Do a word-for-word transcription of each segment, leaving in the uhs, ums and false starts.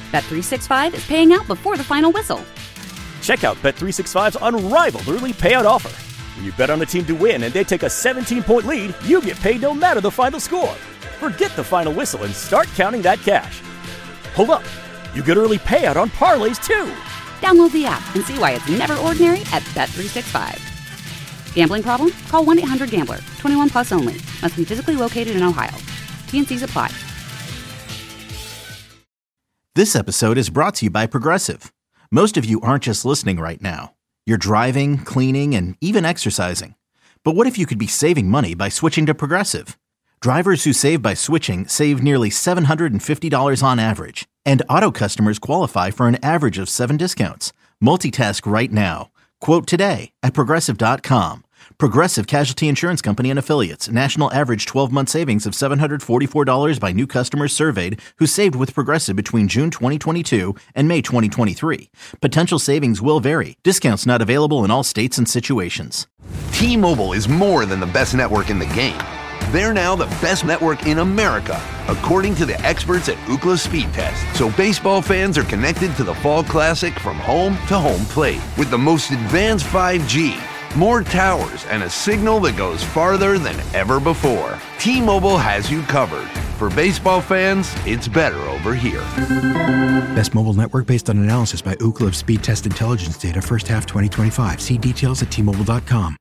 Bet three sixty-five is paying out before the final whistle. Check out Bet three sixty-five's unrivaled early payout offer. When you bet on a team to win and they take a seventeen-point lead, you get paid no matter the final score. Forget the final whistle and start counting that cash. Hold up. You get early payout on parlays, too. Download the app and see why it's never ordinary at Bet three sixty-five. Gambling problem? Call one eight hundred gambler. twenty-one plus only. Must be physically located in Ohio. T and C's apply. This episode is brought to you by Progressive. Most of you aren't just listening right now. You're driving, cleaning, and even exercising. But what if you could be saving money by switching to Progressive? Drivers who save by switching save nearly seven hundred fifty dollars on average. And auto customers qualify for an average of seven discounts. Multitask right now. Quote today at Progressive dot com. Progressive Casualty Insurance Company and Affiliates. National average twelve-month savings of seven hundred forty-four dollars by new customers surveyed who saved with Progressive between June twenty twenty-two and May twenty twenty-three. Potential savings will vary. Discounts not available in all states and situations. T-Mobile is more than the best network in the game. They're now the best network in America, according to the experts at Ookla Speed Test. So baseball fans are connected to the Fall Classic from home to home plate with the most advanced five G, more towers, and a signal that goes farther than ever before. T-Mobile has you covered. For baseball fans, it's better over here. Best mobile network based on analysis by Ookla of Speed Test Intelligence data first half twenty twenty-five. See details at T Mobile dot com.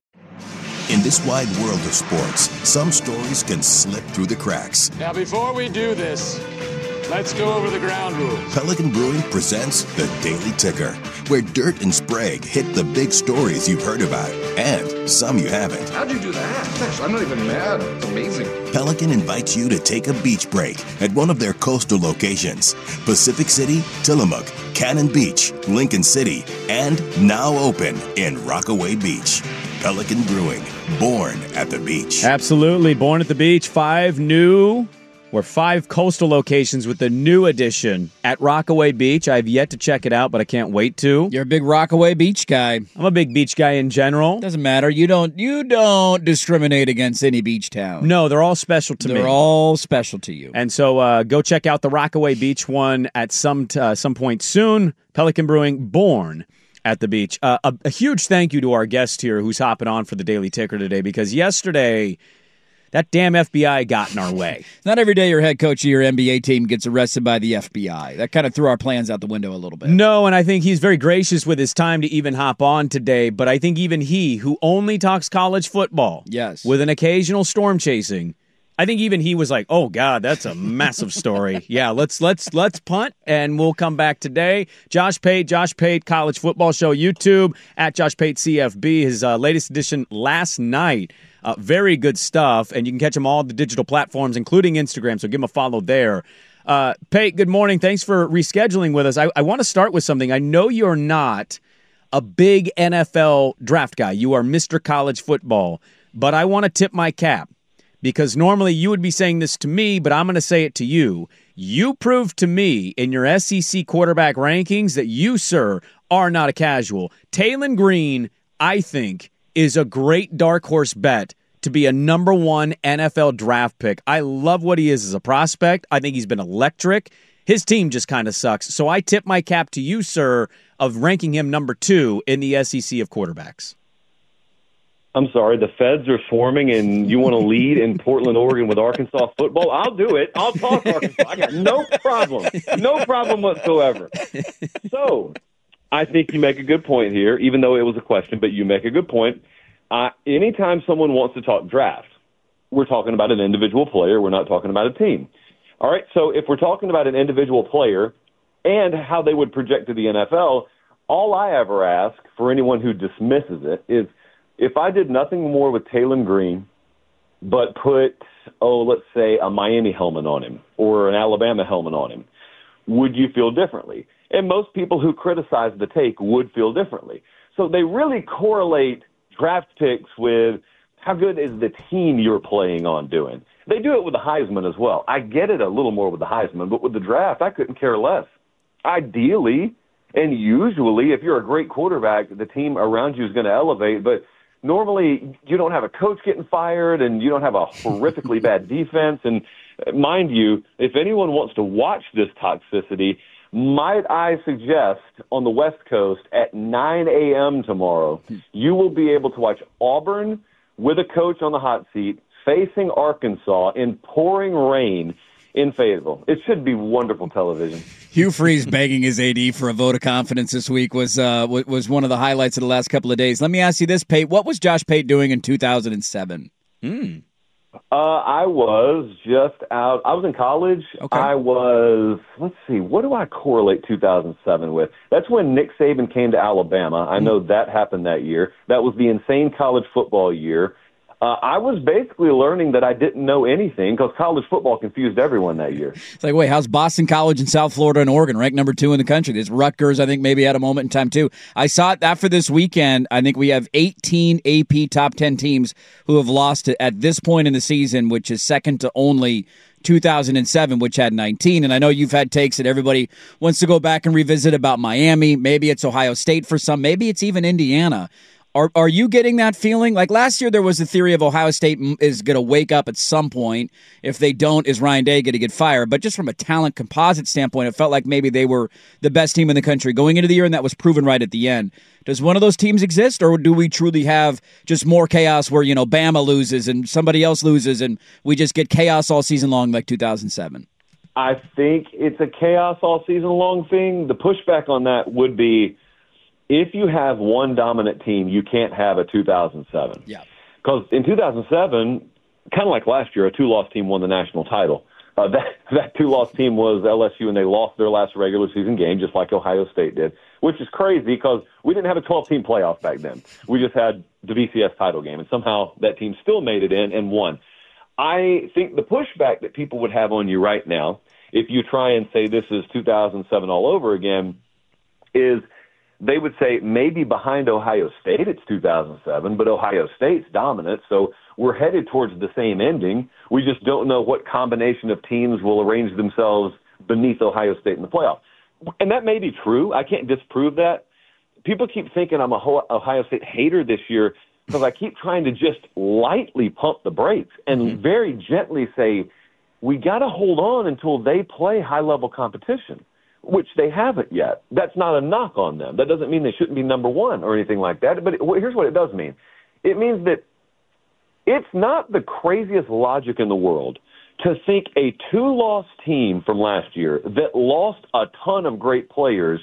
In this wide world of sports, some stories can slip through the cracks. Now, before we do this, let's go over the ground rules. Pelican Brewing presents The Daily Ticker, where dirt and Sprague hit the big stories you've heard about, and some you haven't. How'd you do that? I'm not even mad. It's amazing. Pelican invites you to take a beach break at one of their coastal locations. Pacific City, Tillamook, Cannon Beach, Lincoln City, and now open in Rockaway Beach. Pelican Brewing, born at the beach. Absolutely, born at the beach. Five new, or five coastal locations with the new addition at Rockaway Beach. I've yet to check it out, but I can't wait to. You're a big Rockaway Beach guy. I'm a big beach guy in general. Doesn't matter. You don't. You don't discriminate against any beach town. No, they're all special to they're me. They're all special to you. And so, uh, go check out the Rockaway Beach one at some t- uh, some point soon. Pelican Brewing, born at the beach. Uh, a, a huge thank you to our guest here who's hopping on for the Daily Ticker today, because yesterday that damn F B I got in our way. Not every day your head coach of your N B A team gets arrested by the F B I. That kind of threw our plans out the window a little bit. No, and I think he's very gracious with his time to even hop on today, but I think even he, who only talks college football, yes, with an occasional storm chasing, I think even he was like, "Oh God, that's a massive story." Yeah, let's let's let's punt, and we'll come back today. Josh Pate, Josh Pate, College Football Show, YouTube at Josh Pate C F B. His uh, latest edition last night. Uh, very good stuff, and you can catch him all the digital platforms, including Instagram. So give him a follow there. Uh, Pate, good morning. Thanks for rescheduling with us. I, I want to start with something. I know you're not a big N F L draft guy. You are Mister College Football, but I want to tip my cap. Because normally you would be saying this to me, but I'm going to say it to you. You proved to me in your S E C quarterback rankings that you, sir, are not a casual. Taylen Green, I think, is a great dark horse bet to be a number one N F L draft pick. I love what he is as a prospect. I think he's been electric. His team just kind of sucks. So I tip my cap to you, sir, of ranking him number two in the S E C of quarterbacks. I'm sorry, the feds are swarming and you want to lead in Portland, Oregon with Arkansas football? I'll do it. I'll talk Arkansas. I got no problem. No problem whatsoever. So I think you make a good point here, even though it was a question, but you make a good point. Uh, anytime someone wants to talk draft, we're talking about an individual player. We're not talking about a team. All right, so if we're talking about an individual player and how they would project to the N F L, all I ever ask for anyone who dismisses it is, if I did nothing more with Taylen Green but put, oh, let's say a Miami helmet on him or an Alabama helmet on him, would you feel differently? And most people who criticize the take would feel differently. So they really correlate draft picks with how good is the team you're playing on doing. They do it with the Heisman as well. I get it a little more with the Heisman, but with the draft, I couldn't care less. Ideally, and usually, if you're a great quarterback, the team around you is going to elevate, but normally, you don't have a coach getting fired, and you don't have a horrifically bad defense, and Mind you, if anyone wants to watch this toxicity, might I suggest on the West Coast at nine a.m. tomorrow, you will be able to watch Auburn with a coach on the hot seat facing Arkansas in pouring rain in Fayetteville. It should be wonderful television. Hugh Freeze begging his A D for a vote of confidence this week was uh, was one of the highlights of the last couple of days. Let me ask you this, Pate. What was Josh Pate doing in two thousand seven? Hmm. Uh, I was just out. I was in college. Okay. I was, let's see, what do I correlate two thousand seven with? That's when Nick Saban came to Alabama. I know that happened that year. That was the insane college football year. Uh, I was basically learning that I didn't know anything because college football confused everyone that year. It's like, wait, how's Boston College in South Florida and Oregon, ranked number two in the country? There's Rutgers, I think, maybe at a moment in time, too. I saw it after this weekend. I think we have eighteen A P top ten teams who have lost at this point in the season, which is second to only two thousand seven, which had nineteen. And I know you've had takes that everybody wants to go back and revisit about Miami. Maybe it's Ohio State for some. Maybe it's even Indiana. Are are you getting that feeling? Like last year, there was the theory of Ohio State is going to wake up at some point. If they don't, is Ryan Day going to get fired? But just from a talent composite standpoint, it felt like maybe they were the best team in the country going into the year, and that was proven right at the end. Does one of those teams exist, or do we truly have just more chaos where, you know, Bama loses and somebody else loses, and we just get chaos all season long like two thousand seven? I think it's a chaos all season long thing. The pushback on that would be, if you have one dominant team, you can't have a two thousand seven. Yeah. Because in two thousand seven, kind of like last year, a two-loss team won the national title. Uh, that that two-loss team was L S U, and they lost their last regular season game, just like Ohio State did, which is crazy because we didn't have a twelve-team playoff back then. We just had the B C S title game, and somehow that team still made it in and won. I think the pushback that people would have on you right now, if you try and say this is two thousand seven all over again, is – they would say maybe behind Ohio State it's two thousand seven, but Ohio State's dominant, so we're headed towards the same ending. We just don't know what combination of teams will arrange themselves beneath Ohio State in the playoff. And that may be true. I can't disprove that. People keep thinking I'm a Ohio State hater this year because I keep trying to just lightly pump the brakes and mm-hmm. very gently say, we got to hold on until they play high-level competition, which they haven't yet. That's not a knock on them. That doesn't mean they shouldn't be number one or anything like that. But it, here's what it does mean. It means that it's not the craziest logic in the world to think a two-loss team from last year that lost a ton of great players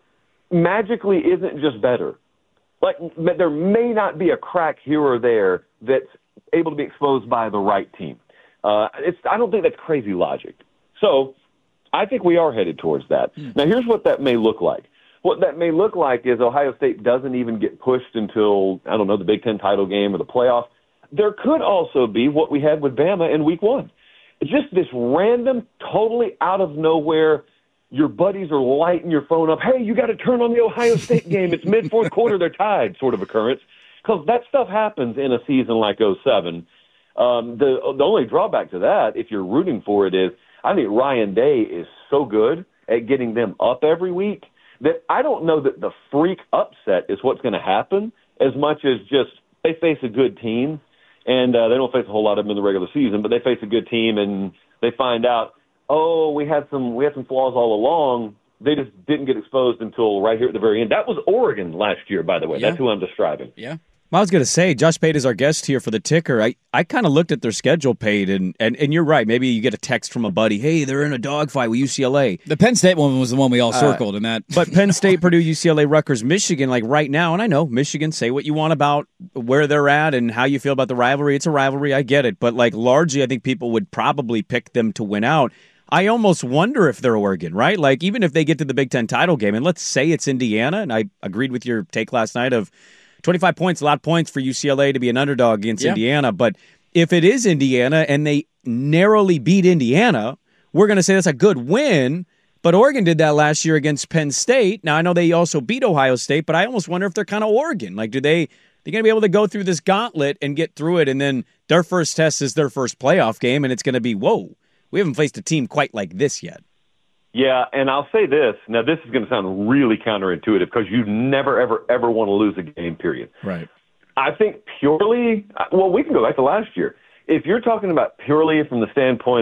magically isn't just better. Like, there may not be a crack here or there that's able to be exposed by the right team. Uh, it's, I don't think that's crazy logic. So I think we are headed towards that. Mm. Now, here's what that may look like. What that may look like is Ohio State doesn't even get pushed until, I don't know, the Big Ten title game or the playoff. There could also be what we had with Bama in week one. It's just this random, totally out of nowhere, your buddies are lighting your phone up, hey, you got to turn on the Ohio State game. It's mid-fourth quarter, they're tied, sort of occurrence. Because that stuff happens in a season like oh seven. Um, the, the only drawback to that, if you're rooting for it, is I think Ryan Day is so good at getting them up every week that I don't know that the freak upset is what's going to happen as much as just they face a good team, and uh, they don't face a whole lot of them in the regular season, but they face a good team, and they find out, oh, we had some we had some flaws all along. They just didn't get exposed until right here at the very end. That was Oregon last year, by the way. Yeah. That's who I'm describing. Yeah. Well, I was going to say, Josh Pate is our guest here for the Ticker. I, I kind of looked at their schedule, Pate, and, and, and you're right. Maybe you get a text from a buddy, hey, they're in a dogfight with U C L A. The Penn State one was the one we all circled. Uh, in that. But Penn State, Purdue, U C L A, Rutgers, Michigan, like right now, and I know, Michigan, say what you want about where they're at and how you feel about the rivalry. It's a rivalry, I get it. But like largely, I think people would probably pick them to win out. I almost wonder if they're Oregon, right? Like even if they get to the Big Ten title game, and let's say it's Indiana, and I agreed with your take last night of twenty-five points, a lot of points for U C L A to be an underdog against yeah. Indiana. But if it is Indiana and they narrowly beat Indiana, we're going to say that's a good win. But Oregon did that last year against Penn State. Now, I know they also beat Ohio State, but I almost wonder if they're kind of Oregon. Like, do they they're going to be able to go through this gauntlet and get through it, and then their first test is their first playoff game, and it's going to be, whoa, we haven't faced a team quite like this yet. Yeah, and I'll say this. Now, this is going to sound really counterintuitive because you never, ever, ever want to lose a game, period. Right. I think purely – well, we can go back to last year. If you're talking about purely from the standpoint of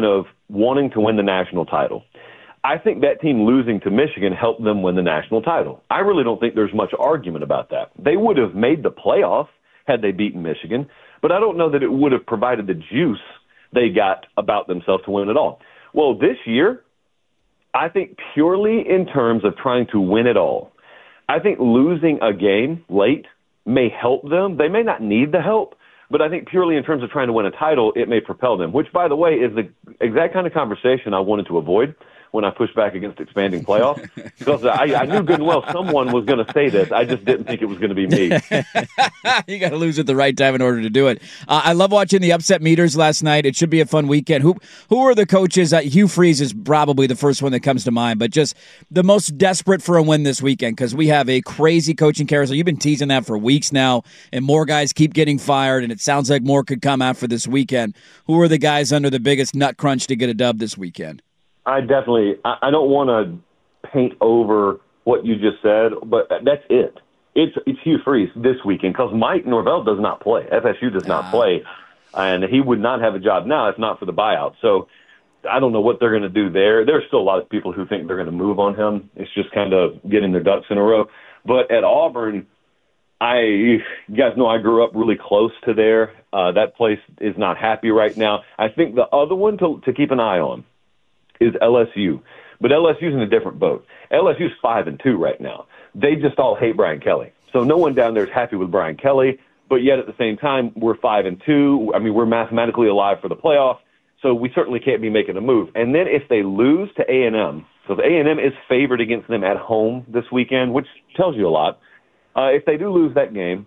wanting to win the national title. I think that team losing to Michigan helped them win the national title. I really don't think there's much argument about that. They would have made the playoff had they beaten Michigan, but I don't know that it would have provided the juice they got about themselves to win it all. Well, this year, I think purely in terms of trying to win it all, I think losing a game late may help them. They may not need the help, but I think purely in terms of trying to win a title, it may propel them, which, by the way, is the exact kind of conversation I wanted to avoid when I pushed back against expanding playoffs, because I, I knew good and well someone was going to say this. I just didn't think it was going to be me. You got to lose at the right time in order to do it. Uh, I love watching the upset meters last night. It should be a fun weekend. Who who are the coaches? Uh, Hugh Freeze is probably the first one that comes to mind, but just the most desperate for a win this weekend, because we have a crazy coaching carousel. You've been teasing that for weeks now, and more guys keep getting fired, and it sounds like more could come after this weekend. Who are the guys under the biggest nut crunch to get a dub this weekend? I definitely, I don't want to paint over what you just said, but that's it. It's it's Hugh Freeze this weekend, because Mike Norvell does not play. F S U does not play, and he would not have a job now if not for the buyout. So I don't know what they're going to do there. There's still a lot of people who think they're going to move on him. It's just kind of getting their ducks in a row. But at Auburn, I you guys know I grew up really close to there. Uh, that place is not happy right now. I think the other one to to keep an eye on is L S U. But L S U's in a different boat. L S U's five and two right now. They just all hate Brian Kelly. So no one down there is happy with Brian Kelly, but yet at the same time, we're five and two. I mean, we're mathematically alive for the playoff, so we certainly can't be making a move. And then if they lose to A and M, so the A and M is favored against them at home this weekend, which tells you a lot. Uh, if they do lose that game,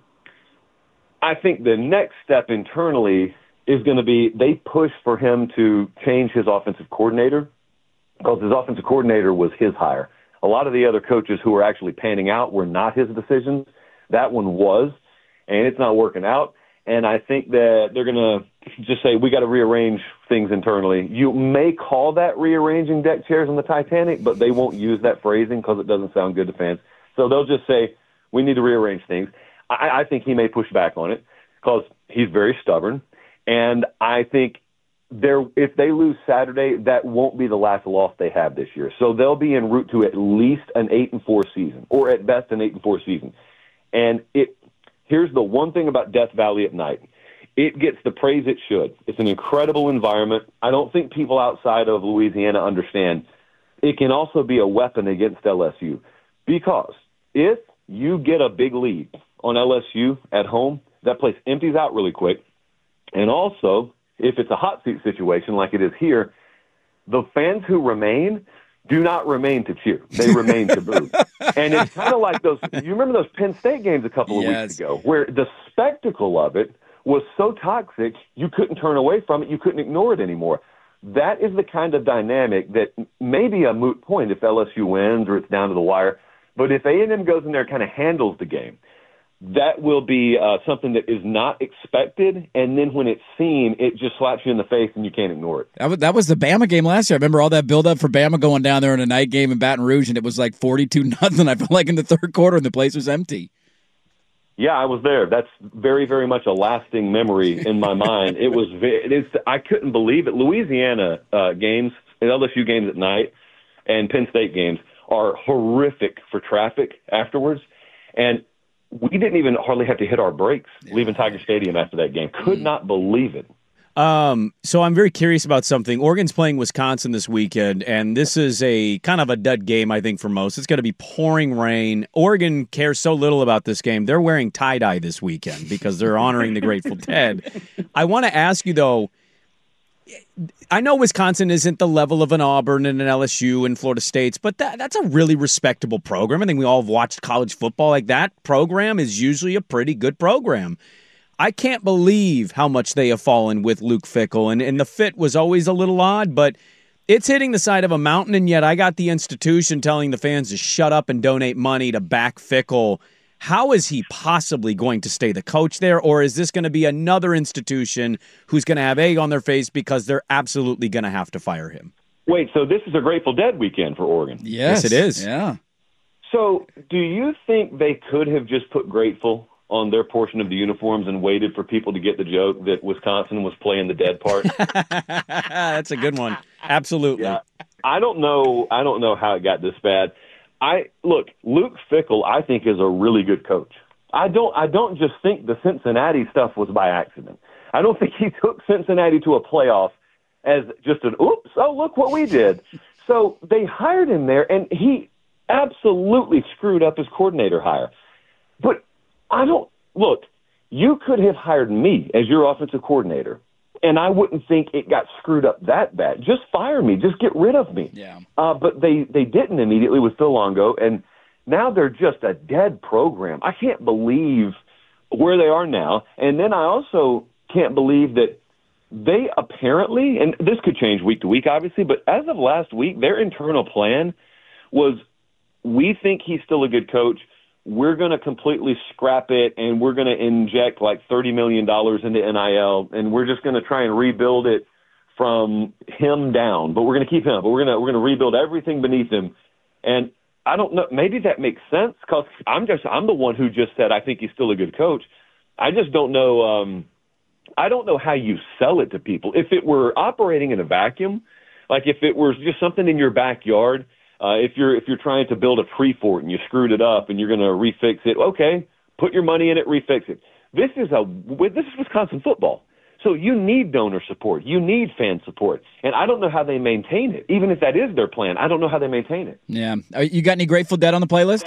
I think the next step internally is going to be they push for him to change his offensive coordinator, because his offensive coordinator was his hire. A lot of the other coaches who were actually panning out were not his decisions. That one was, and it's not working out. And I think that they're going to just say, we got to rearrange things internally. You may call that rearranging deck chairs on the Titanic, but they won't use that phrasing because it doesn't sound good to fans. So they'll just say, we need to rearrange things. I, I think he may push back on it because he's very stubborn. And I think There, if they lose Saturday, that won't be the last loss they have this year. So they'll be en route to at least an eight and four season, or at best an eight and four season. And it here's the one thing about Death Valley at night: it gets the praise it should. It's an incredible environment. I don't think people outside of Louisiana understand. It can also be a weapon against L S U, because if you get a big lead on L S U at home, that place empties out really quick, and also, if it's a hot seat situation like it is here, the fans who remain do not remain to cheer. They remain to boo. And it's kind of like those – you remember those Penn State games a couple of yes. weeks ago where the spectacle of it was so toxic you couldn't turn away from it. You couldn't ignore it anymore. That is the kind of dynamic that may be a moot point if L S U wins or it's down to the wire. But if A and M goes in there and kind of handles the game, that will be uh, something that is not expected, and then when it's seen, it just slaps you in the face and you can't ignore it. That was, that was the Bama game last year. I remember all that build-up for Bama going down there in a night game in Baton Rouge, and it was like forty-two nothing. I felt like in the third quarter, and the place was empty. Yeah, I was there. That's very, very much a lasting memory in my mind. It was. It is. I couldn't believe it. Louisiana uh, games, L S U games at night, and Penn State games are horrific for traffic afterwards, and we didn't even hardly have to hit our brakes leaving Tiger Stadium after that game. Could not believe it. Um, so I'm very curious about something. Oregon's playing Wisconsin this weekend, and this is a kind of a dud game, I think, for most. It's going to be pouring rain. Oregon cares so little about this game. They're wearing tie-dye this weekend because they're honoring the Grateful Dead. I want to ask you, though, I know Wisconsin isn't the level of an Auburn and an L S U and Florida State's, but that, that's a really respectable program. I think we all have watched college football. Like, that program is usually a pretty good program. I can't believe how much they have fallen with Luke Fickell, and, and the fit was always a little odd, but it's hitting the side of a mountain, and yet I got the institution telling the fans to shut up and donate money to back Fickell. How is he possibly going to stay the coach there, or is this going to be another institution who's going to have egg on their face because they're absolutely going to have to fire him? Wait, so this is a Grateful Dead weekend for Oregon? Yes, yes it is. Yeah. So do you think they could have just put Grateful on their portion of the uniforms and waited for people to get the joke that Wisconsin was playing the dead part. That's a good one. Absolutely. Yeah. I don't know. I don't know how it got this bad. I look, Luke Fickell, I think, is a really good coach. I don't. I don't just think the Cincinnati stuff was by accident. I don't think he took Cincinnati to a playoff as just an oops. Oh, look what we did. So they hired him there, and he absolutely screwed up his coordinator hire. But I don't look. You could have hired me as your offensive coordinator, and I wouldn't think it got screwed up that bad. Just fire me. Just get rid of me. Yeah. Uh, but they, they didn't immediately with Phil Longo, and now they're just a dead program. I can't believe where they are now. And then I also can't believe that they apparently, and this could change week to week, obviously, but as of last week, their internal plan was, we think he's still a good coach. We're going to completely scrap it, and we're going to inject like thirty million dollars into N I L, and we're just going to try and rebuild it from him down. But we're going to keep him, but we're going to we're going to rebuild everything beneath him. And I don't know, maybe that makes sense because I'm just I'm the one who just said I think he's still a good coach. I just don't know. Um, I don't know how you sell it to people. If it were operating in a vacuum, like if it was just something in your backyard. Uh, if you're if you're trying to build a tree fort and you screwed it up and you're going to refix it, okay, put your money in it, refix it. This is a this is Wisconsin football, so you need donor support, you need fan support, and I don't know how they maintain it. Even if that is their plan, I don't know how they maintain it. Yeah, you got any Grateful Dead on the playlist?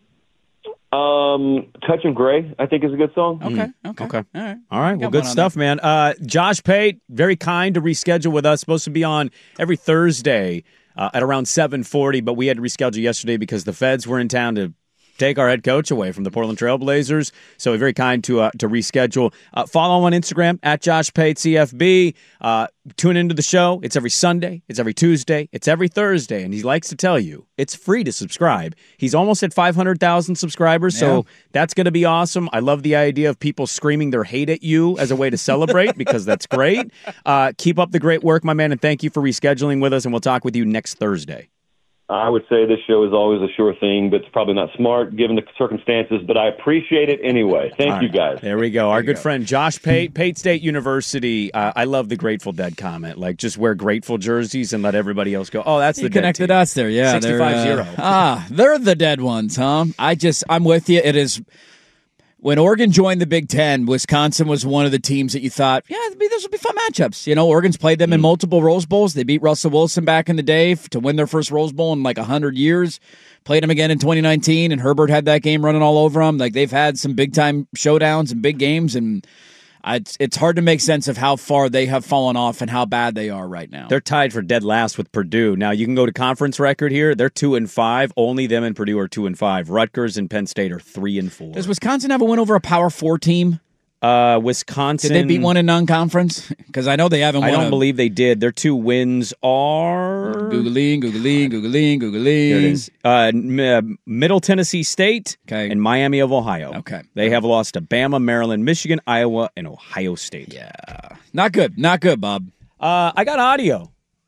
Um, Touch of Grey, I think, is a good song. Okay, okay, okay. All right, all right. Well, good stuff, man. Uh, Josh Pate, very kind to reschedule with us. Supposed to be on every Thursday. Uh, at around seven forty, but we had to reschedule yesterday because the Feds were in town to take our head coach away from the Portland Trail Blazers. So very kind to uh, to reschedule. Uh, follow him on Instagram, at Josh Pate C F B. Uh, tune into the show. It's every Sunday. It's every Tuesday. It's every Thursday. And he likes to tell you, it's free to subscribe. He's almost at five hundred thousand subscribers, so yeah. That's going to be awesome. I love the idea of people screaming their hate at you as a way to celebrate because that's great. Uh, keep up the great work, my man, and thank you for rescheduling with us, and we'll talk with you next Thursday. I would say this show is always a sure thing, but it's probably not smart given the circumstances, but I appreciate it anyway. Thank All you, right. guys. There we go. Our good go. friend Josh Pate, Pate State University. Uh, I love the Grateful Dead comment. Like, just wear Grateful jerseys and let everybody else go, oh, that's the you Dead connected team. us there, yeah. sixty-five zero. Uh, ah, they're the dead ones, huh? I just, I'm with you. It is... When Oregon joined the Big Ten, Wisconsin was one of the teams that you thought, yeah, those will be fun matchups. You know, Oregon's played them in multiple Rose Bowls. They beat Russell Wilson back in the day to win their first Rose Bowl in like one hundred years. Played them again in twenty nineteen, and Herbert had that game running all over them. Like, they've had some big-time showdowns and big games, and it's, it's hard to make sense of how far they have fallen off and how bad they are right now. They're tied for dead last with Purdue. Now, you can go to conference record here. They're two and five. Only them and Purdue are two and five. Rutgers and Penn State are three and four. Does Wisconsin have a win over a Power Four team? Uh, Wisconsin. Did they beat one in non-conference? Because I know they haven't won. I don't a... believe they did. Their two wins are... Googling, Googling, Googling, Googling. There it is. Uh, M- Middle Tennessee State okay. and Miami of Ohio. Okay. They have lost to Bama, Maryland, Michigan, Iowa, and Ohio State. Yeah. Not good. Not good, Bob. Uh, I got audio.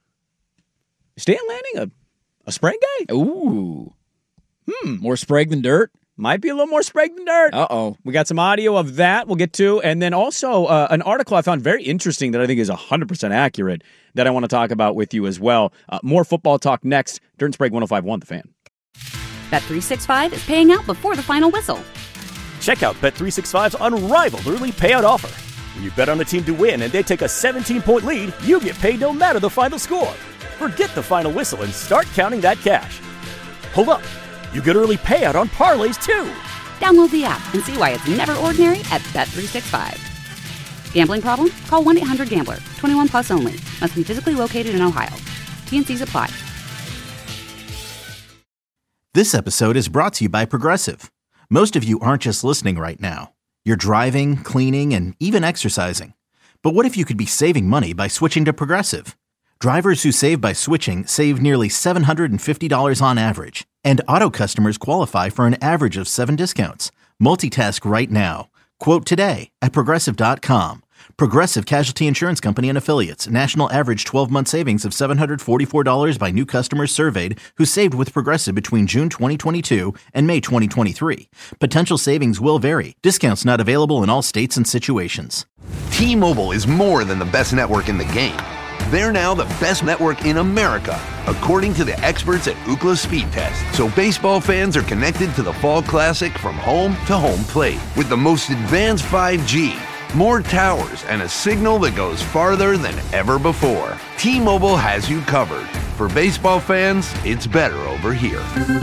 Stan Lanning, a, a Sprague guy? Ooh. Hmm. More Sprague than dirt? Might be a little more Sprague than dirt. Uh-oh. We got some audio of that we'll get to. And then also uh, an article I found very interesting that I think is one hundred percent accurate that I want to talk about with you as well. Uh, more football talk next. Dirt and Sprague one oh five point one The Fan. Bet three sixty-five is paying out before the final whistle. Check out Bet three sixty-five's unrivaled early payout offer. When you bet on a team to win and they take a seventeen-point lead, you get paid no matter the final score. Forget the final whistle and start counting that cash. Hold up. You get early payout on parlays, too. Download the app and see why it's never ordinary at Bet three sixty-five. Gambling problem? Call one eight hundred gambler. twenty-one plus only. Must be physically located in Ohio. T N Cs apply. This episode is brought to you by Progressive. Most of you aren't just listening right now. You're driving, cleaning, and even exercising. But what if you could be saving money by switching to Progressive? Drivers who save by switching save nearly seven hundred fifty dollars on average. And auto customers qualify for an average of seven discounts. Multitask right now. Quote today at Progressive dot com. Progressive Casualty Insurance Company and Affiliates. National average twelve-month savings of seven hundred forty-four dollars by new customers surveyed who saved with Progressive between June twenty twenty-two and May twenty twenty-three. Potential savings will vary. Discounts not available in all states and situations. T-Mobile is more than the best network in the game. They're now the best network in America, according to the experts at Ookla Speed Test. So baseball fans are connected to the Fall Classic from home to home plate with the most advanced five G, more towers, and a signal that goes farther than ever before. T-Mobile has you covered. For baseball fans, it's better over here.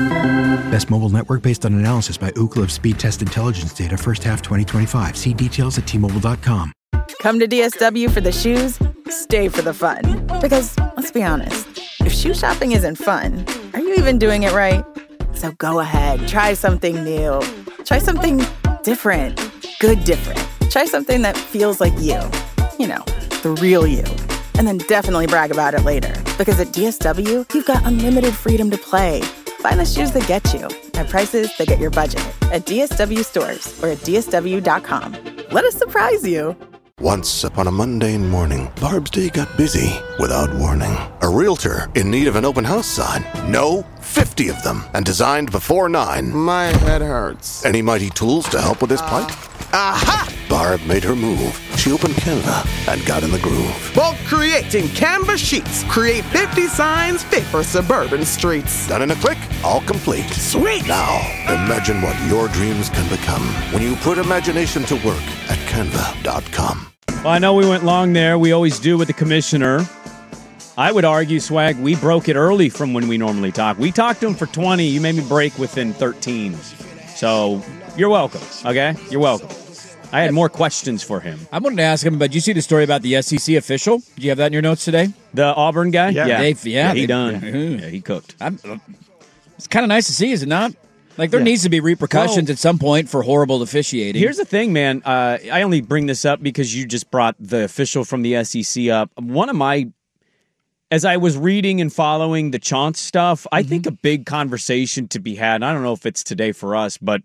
Best mobile network based on analysis by Ookla Speed Test Intelligence data first half twenty twenty-five. See details at T Mobile dot com. Come to D S W for the shoes, stay for the fun. Because, let's be honest, if shoe shopping isn't fun, are you even doing it right? So go ahead, try something new. Try something different. Good different. Try something that feels like you. You know, the real you. And then definitely brag about it later. Because at D S W, you've got unlimited freedom to play. Find the shoes that get you at prices that get your budget at D S W stores or at D S W dot com. Let us surprise you. Once upon a mundane morning, Barb's day got busy without warning. A realtor in need of an open house sign. No, fifty of them, and designed before nine. My head hurts. Any mighty tools to help with this plight? Aha! Barb made her move. She opened Canva and got in the groove. Bulk creating Canva sheets. Create fifty signs fit for suburban streets. Done in a click, all complete. Sweet! Now, imagine what your dreams can become when you put imagination to work at Canva dot com. Well, I know we went long there. We always do with the commissioner. I would argue, Swag, we broke it early from when we normally talk. We talked to him for twenty. You made me break within thirteen. So you're welcome, okay? You're welcome. I had more questions for him. I wanted to ask him, but did you see the story about the S E C official? Do you have that in your notes today? The Auburn guy? Yeah. Yeah, They, yeah, yeah he they, done. Yeah. Yeah, he cooked. I'm, it's kind of nice to see, is it not? Like, there Yeah. needs to be repercussions Well, at some point for horrible officiating. Here's the thing, man. Uh, I only bring this up because you just brought the official from the S E C up. One of my, as I was reading and following the Chauncey stuff, I mm-hmm. think a big conversation to be had, and I don't know if it's today for us, but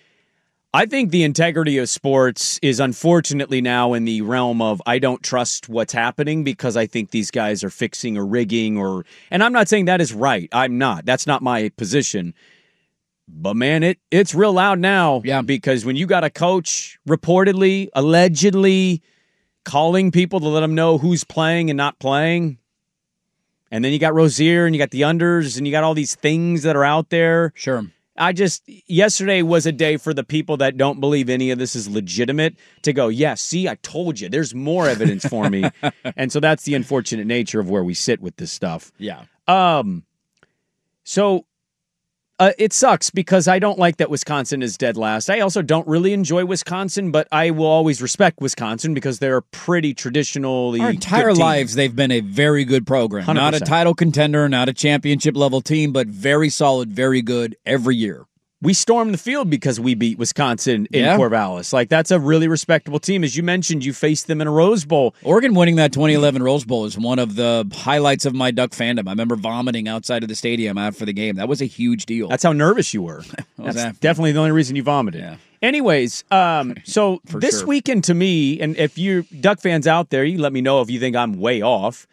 I think the integrity of sports is unfortunately now in the realm of I don't trust what's happening because I think these guys are fixing or rigging or, and I'm not saying that is right. I'm not. That's not my position. But man, it it's real loud now. Yeah. Because when you got a coach reportedly, allegedly calling people to let them know who's playing and not playing, and then you got Rozier and you got the unders and you got all these things that are out there. Sure. I just, yesterday was a day for the people that don't believe any of this is legitimate to go, yeah, see, I told you, there's more evidence for me. And so that's the unfortunate nature of where we sit with this stuff. Yeah. Um. So uh, it sucks because I don't like that Wisconsin is dead last. I also don't really enjoy Wisconsin, but I will always respect Wisconsin because they're a pretty traditionally Our entire good team. lives, they've been a very good program. one hundred percent. Not a title contender, not a championship level team, but very solid, very good every year. We stormed the field because we beat Wisconsin in Yeah. Corvallis. Like, that's a really respectable team. As you mentioned, you faced them in a Rose Bowl. Oregon winning that twenty eleven Rose Bowl is one of the highlights of my Duck fandom. I remember vomiting outside of the stadium after the game. That was a huge deal. That's how nervous you were. That's after. definitely the only reason you vomited. Yeah. Anyways, um, so For this sure. weekend to me, and if you Duck fans out there, you let me know if you think I'm way off.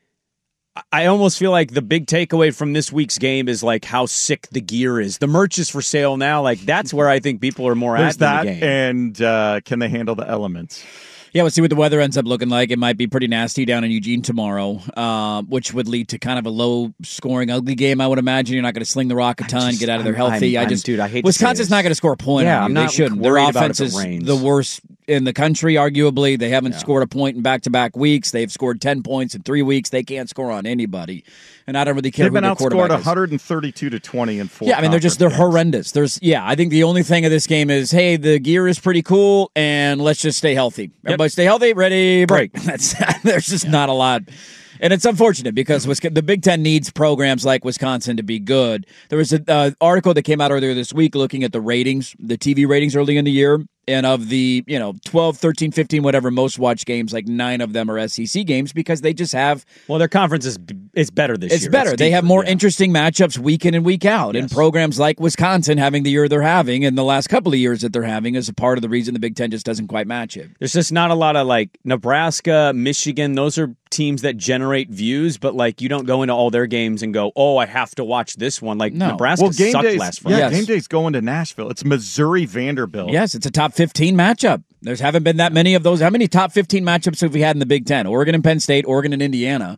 I almost feel like the big takeaway from this week's game is like how sick the gear is. The merch is for sale now. Like, that's where I think people are more There's at that, in the game. and uh, can they handle the elements? Yeah, we'll see what the weather ends up looking like. It might be pretty nasty down in Eugene tomorrow, uh, which would lead to kind of a low-scoring, ugly game, I would imagine. You're not going to sling the rock a ton, just- get out of there I'm- healthy. I'm- I just, I'm- dude, I hate to say Wisconsin's this. not going to score a point Yeah, on you. I'm They not shouldn't. Their worried about offense if it is rains. the worst in the country, arguably. They haven't scored a point in back-to-back weeks. They've scored ten points in three weeks. They can't score on anybody. And I don't really care They've who been their outscored quarterback is. one thirty-two to twenty in four. Yeah, I mean, they're just, they're conference horrendous. There's, yeah, I think the only thing of this game is, hey, the gear is pretty cool, and let's just stay healthy. Everybody stay healthy, ready, break. That's There's just not a lot. And it's unfortunate because Wisconsin, the Big Ten needs programs like Wisconsin to be good. There was an uh, article that came out earlier this week looking at the ratings, the T V ratings early in the year. And of the, you know, twelve, thirteen, fifteen, whatever most watched games, like nine of them are S E C games because they just have... Well, their conference is it's better this it's year. Better. It's better. They deeper, have more yeah. interesting matchups week in and week out. Yes. And programs like Wisconsin having the year they're having and the last couple of years that they're having is a part of the reason the Big Ten just doesn't quite match it. There's just not a lot of, like, Nebraska, Michigan, those are teams that generate views, but, like, you don't go into all their games and go, oh, I have to watch this one. Like, No. Nebraska Well, game sucked days, last Friday. yeah, Yes. game day's going to Nashville. It's Missouri Vanderbilt. Yes, it's a top fifteen matchup. There's haven't been that many of those. How many top fifteen matchups have we had in the Big Ten? Oregon and Penn State, Oregon and Indiana.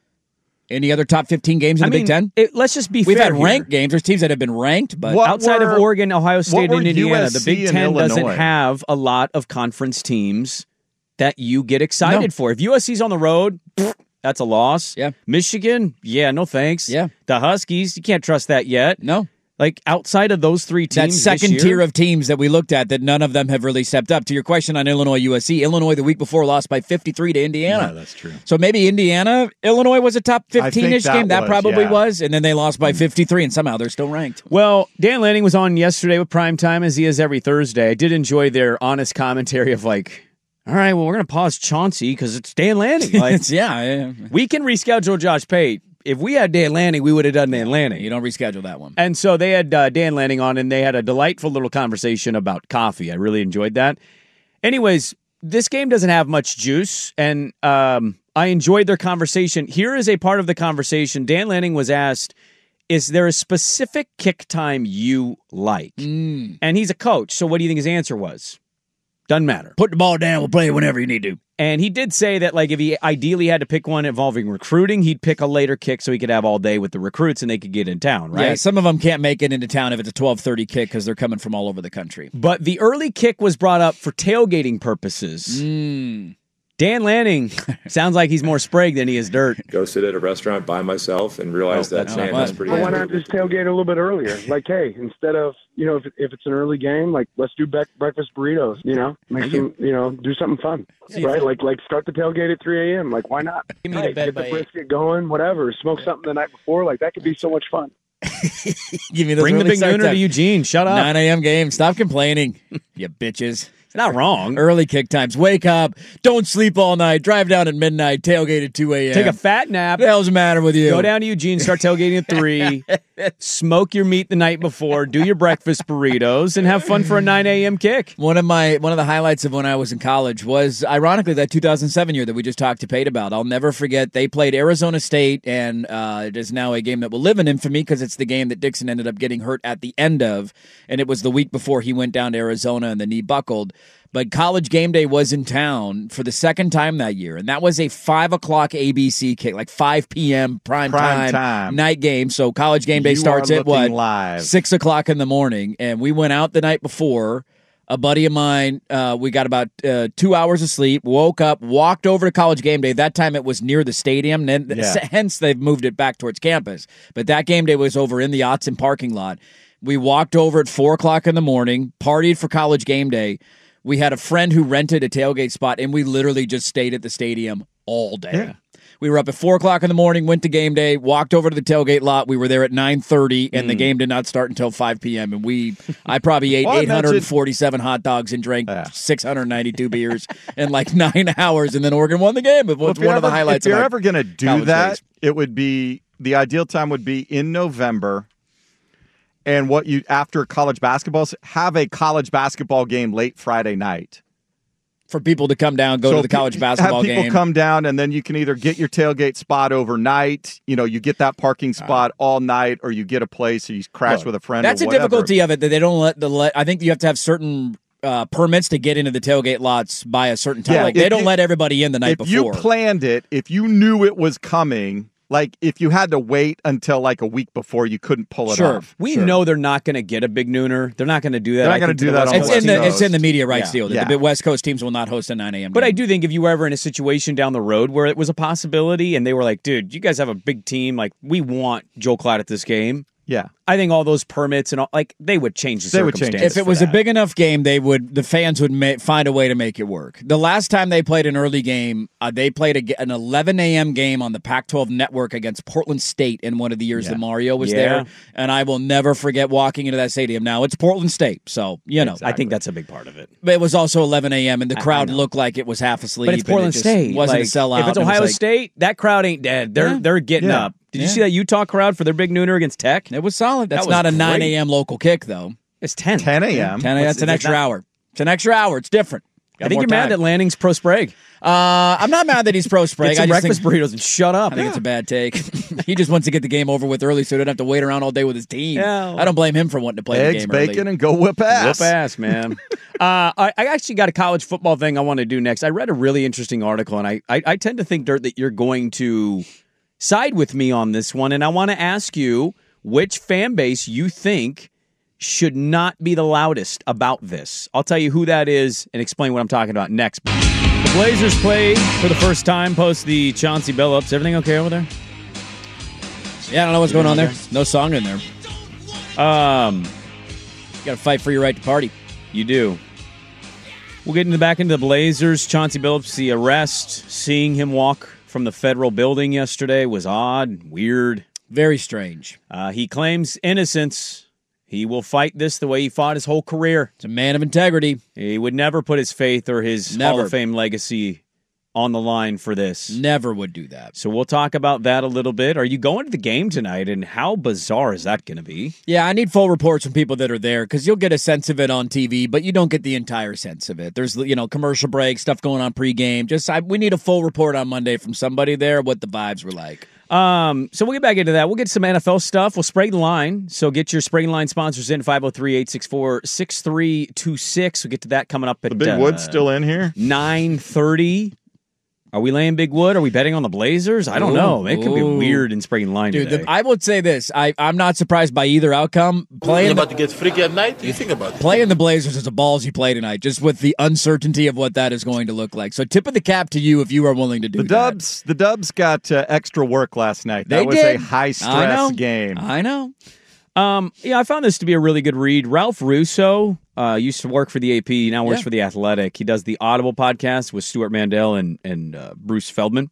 Any other top fifteen games in I the mean, Big Ten? It, let's just be We've fair had here. ranked games. There's teams that have been ranked, but What outside were- of Oregon, Ohio State, were and Indiana, U S the C Big and Ten doesn't Illinois? have a lot of conference teams that you get excited No. for. If U S C's on the road, pfft, that's a loss. Yeah. Michigan, yeah, no thanks. Yeah. The Huskies, you can't trust that yet. No. Like, outside of those three That teams, second this year, tier of teams that we looked at, that none of them have really stepped up. To your question on Illinois, U S C, Illinois the week before lost by fifty-three to Indiana. Yeah, that's true. So maybe Indiana, Illinois was a top fifteen-ish that game. That was, probably yeah. was. And then they lost by fifty-three, and somehow they're still ranked. Well, Dan Lanning was on yesterday with Primetime, as he is every Thursday. I did enjoy their honest commentary of, like, all right, well, we're going to pause Chauncey because it's Dan Lanning. Like, It's, yeah, yeah. we can reschedule Josh Pate. If we had Dan Lanning, we would have done Dan Lanning. You don't reschedule that one. And so they had uh, Dan Lanning on, and they had a delightful little conversation about coffee. I really enjoyed that. Anyways, this game doesn't have much juice, and um, I enjoyed their conversation. Here is a part of the conversation. Dan Lanning was asked, is there a specific kick time you like? Mm. And he's a coach, so what do you think his answer was? Doesn't matter. Put the ball down. We'll play it whenever you need to. And he did say that, like, if he ideally had to pick one involving recruiting, he'd pick a later kick so he could have all day with the recruits and they could get in town, right? Yeah, some of them can't make it into town if it's a twelve thirty kick because they're coming from all over the country. But the early kick was brought up for tailgating purposes. Mm. Dan Lanning sounds like he's more Sprague than he is dirt. Go sit at a restaurant by myself and realize Oh, that, that's man, not that's fun. pretty Well, why good. not just tailgate a little bit earlier? Like, hey, instead of, you know, if, if it's an early game, like, let's do bec- breakfast burritos, you know, make some, you know, do something fun, right? Like, like start the tailgate at three a.m. Like, why not? Give me Hey, the bed get the by eight. brisket going, whatever. Smoke something the night before. Like, that could be so much fun. Give me those Bring the early big start nooner to times. Eugene. Shut up. nine a.m. game. Stop complaining, you bitches. It's not wrong. Early kick times. Wake up. Don't sleep all night. Drive down at midnight. Tailgate at two a.m. Take a fat nap. What the hell's the matter with you? Go down to Eugene, start tailgating at three, smoke your meat the night before, do your breakfast burritos, and have fun for a nine a.m. kick. One of my one of the highlights of when I was in college was, ironically, that two thousand seven year that we just talked to Pate about. I'll never forget. They played Arizona State, and uh, it is now a game that will live in infamy because it's the game that Dixon ended up getting hurt at the end of, and it was the week before he went down to Arizona and the knee buckled. But College Game Day was in town for the second time that year, and that was a five o'clock A B C kick, like five p.m. prime, Prime time, time. night game. So College Game Day You starts are at what? looking live. six o'clock in the morning, and we went out the night before. A buddy of mine, uh, we got about uh, two hours of sleep, woke up, walked over to College Game Day. That time it was near the stadium, and Yeah. hence they've moved it back towards campus. But that game day was over in the Autzen parking lot. We walked over at four o'clock in the morning, partied for College Game Day. We had a friend who rented a tailgate spot, and we literally just stayed at the stadium all day. Yeah. We were up at four o'clock in the morning, went to game day, walked over to the tailgate lot. We were there at nine thirty, and the game did not start until five p.m. And we, I probably ate Well, I eight hundred forty-seven hot dogs and drank Yeah. six hundred ninety-two beers in like nine hours, and then Oregon won the game. It Well, was if you're one of the ever- highlights If you're of our ever going to do college that, days. it would be the ideal time would be in November. And what you after college basketball, have a college basketball game late Friday night. For people to come down, go So to the college pe- basketball have people game. come down, and then you can either get your tailgate spot overnight. You know, you get that parking spot all night, or you get a place, or you crash Look, with a friend. That's or a whatever. difficulty of it that they don't let the let. I think you have to have certain uh, permits to get into the tailgate lots by a certain time. Yeah, like if they don't you- let everybody in the night If before. you planned it, if you knew it was coming, like if you had to wait until like a week before, you couldn't pull it Sure. off. We Sure. know they're not going to get a big nooner. They're not going to do that. They're not I gonna think do the that West on it's Coast in the teams- it's in the media rights Yeah. deal. The, Yeah. the West Coast teams will not host a nine a.m. But game. I do think if you were ever in a situation down the road where it was a possibility and they were like, dude, you guys have a big team. Like, we want Joel Klatt at this game. Yeah. I think all those permits and all, like, they would change the They would change circumstances. If it was a big enough game, they would the fans would ma- find a way to make it work. The last time they played an early game, uh, they played a, an eleven a.m. game on the Pac twelve network against Portland State in one of the years Yeah. that Mario was Yeah. there, and I will never forget walking into that stadium. Now it's Portland State, so you know I think that's a big part of it. But it was also eleven a.m. and the I- crowd I know. looked like it was half asleep. But it's and Portland it just State. wasn't Like, a sellout. If it's It was Ohio like- State, that crowd ain't dead. They're Yeah. they're getting Yeah. up. Did you Yeah. see that Utah crowd for their big nooner against Tech? It was solid. That's That was not a nine great. a.m. local kick, though. It's ten. ten a.m. ten a.m. That's an is it extra not- hour. It's an extra hour. It's different. I Got think more you're mad time. that Lanning's pro Sprague. Uh, I'm not mad that he's pro Sprague. Get some I just breakfast think, burritos and shut up. I think it's a bad take. He just wants to get the game over with early so he doesn't have to wait around all day with his team. Yeah. I don't blame him for wanting to play Eggs, the game early. bacon, and go whip ass. Whoop ass, man. uh, I, I actually got a college football thing I want to do next. I read a really interesting article, and I, I, I tend to think, Dirt, that you're going to side with me on this one, and I want to ask you which fan base you think should not be the loudest about this. I'll tell you who that is and explain what I'm talking about next. The Blazers played for the first time post the Chauncey Billups. Everything okay over there? Yeah, I don't know what's going on there. No song in there. Um, You got to fight for your right to party. You do. We'll get into back into the Blazers. Chauncey Billups, the arrest, seeing him walk from the federal building yesterday was odd, weird. Very strange. Uh, he claims innocence. He will fight this the way he fought his whole career. It's a man of integrity. He would never put his faith or his Never. Hall of Fame legacy on the line for this. Never would do that. So we'll talk about that a little bit. Are you going to the game tonight, and how bizarre is that going to be? Yeah, I need full reports from people that are there because you'll get a sense of it on T V, but you don't get the entire sense of it. There's, you know, commercial break, stuff going on pregame. Just I, we need a full report on Monday from somebody there what the vibes were like. Um, so we'll get back into that. We'll get some N F L stuff. We'll spray the line. So get your spray line sponsors in five oh three, eight six four, six three two six. We'll get to that coming up at The Big uh, Wood's still in here? nine thirty. Are we laying Big Wood? Are we betting on the Blazers? I don't Ooh, know. It could be ooh. weird in spraying line Dude, today. the, I would say this. I, I'm not surprised by either outcome. Playing You're the, about to get freaky at night? You think about it. playing the Blazers is a ballsy play tonight, just with the uncertainty of what that is going to look like. So tip of the cap to you if you are willing to do The that. Dubs, the Dubs got uh, extra work last night. That They was did. a high I stress know. game. I know. Um, yeah, I found this to be a really good read. Ralph Russo uh, used to work for the A P, now works Yeah. for The Athletic. He does the Audible podcast with Stuart Mandel and, and uh, Bruce Feldman.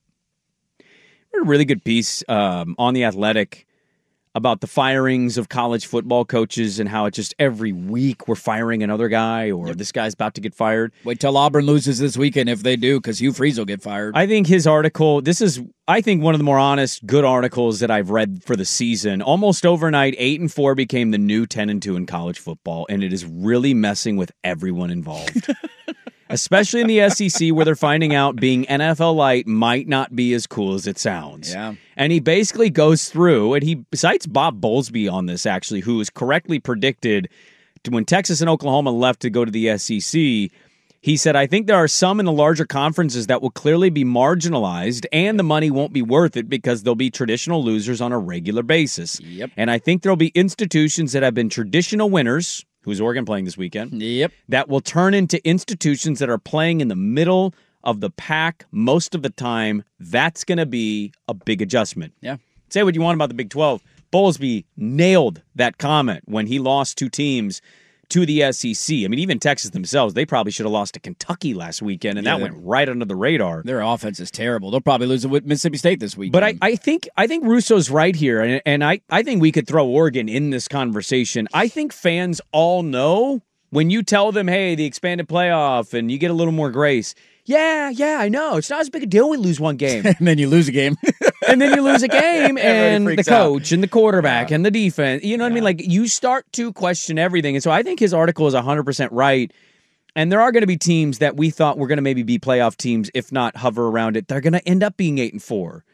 A really good piece um, on The Athletic about the firings of college football coaches and how it just every week we're firing another guy or Yep. this guy's about to get fired. Wait till Auburn loses this weekend if they do, because Hugh Freeze will get fired. I think his article, this is, I think, one of the more honest, good articles that I've read for the season. Almost overnight, eight and four became the new ten and two in college football, and it is really messing with everyone involved. Especially in the S E C, where they're finding out being N F L light might not be as cool as it sounds. Yeah. And he basically goes through, and he cites Bob Bowlesby on this, actually, who has correctly predicted to when Texas and Oklahoma left to go to the S E C. He said, I think there are some in the larger conferences that will clearly be marginalized, and the money won't be worth it because they'll be traditional losers on a regular basis. Yep. And I think there'll be institutions that have been traditional winners, who's Oregon playing this weekend, Yep. that will turn into institutions that are playing in the middle of the pack most of the time. That's going to be a big adjustment. Yeah. Say what you want about the Big twelve. Bowlesby nailed that comment when he lost two teams to the S E C. I mean, even Texas themselves, they probably should have lost to Kentucky last weekend, and Yeah, that they- went right under the radar. Their offense is terrible. They'll probably lose it with Mississippi State this week. But I, I think I think Russo's right here, and, and I, I think we could throw Oregon in this conversation. I think fans all know when you tell them, hey, the expanded playoff, and you get a little more grace. Yeah, yeah, I know. It's not as big a deal when we lose one game. and then you lose a game. and then you lose a game, and the freaks out. coach and the quarterback and the defense. You know what I mean? Like, you start to question everything. And so I think his article is one hundred percent right. And there are going to be teams that we thought were going to maybe be playoff teams, if not hover around it. They're going to end up being eight and four.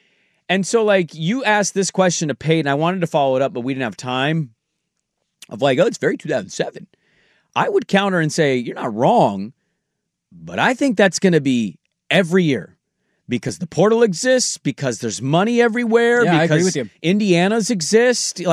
And so, like, you asked this question to Peyton. I wanted to follow it up, but we didn't have time. Of like, oh, it's very two thousand seven. I would counter and say, you're not wrong, but I think that's going to be every year. Because the portal exists, because there's money everywhere, Yeah, I because agree with you. Indiana's exist. Like,